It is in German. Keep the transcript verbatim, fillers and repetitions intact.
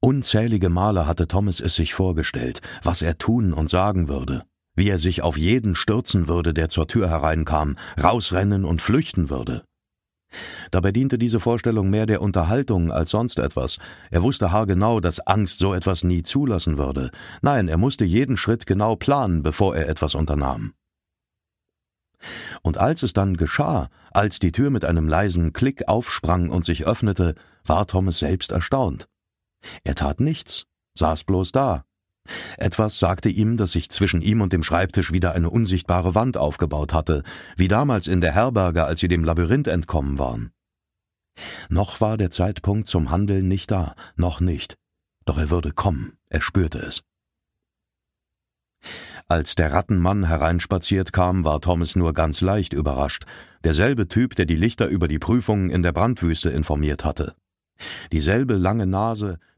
Unzählige Male hatte Thomas es sich vorgestellt, was er tun und sagen würde, wie er sich auf jeden stürzen würde, der zur Tür hereinkam, rausrennen und flüchten würde. Dabei diente diese Vorstellung mehr der Unterhaltung als sonst etwas. Er wusste haargenau, dass Angst so etwas nie zulassen würde. Nein, er musste jeden Schritt genau planen, bevor er etwas unternahm. Und als es dann geschah, als die Tür mit einem leisen Klick aufsprang und sich öffnete, war Thomas selbst erstaunt. Er tat nichts, saß bloß da. Etwas sagte ihm, dass sich zwischen ihm und dem Schreibtisch wieder eine unsichtbare Wand aufgebaut hatte, wie damals in der Herberge, als sie dem Labyrinth entkommen waren. Noch war der Zeitpunkt zum Handeln nicht da, noch nicht. Doch er würde kommen, er spürte es. Als der Rattenmann hereinspaziert kam, war Thomas nur ganz leicht überrascht. Derselbe Typ, der die Lichter über die Prüfungen in der Brandwüste informiert hatte. Dieselbe lange Nase,